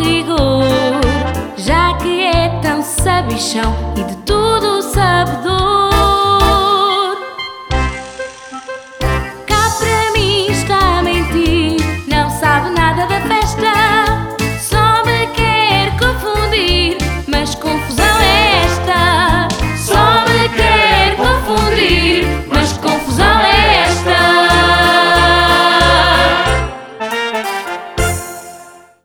rigor, já que é tão sabichão e de tudo sabedor.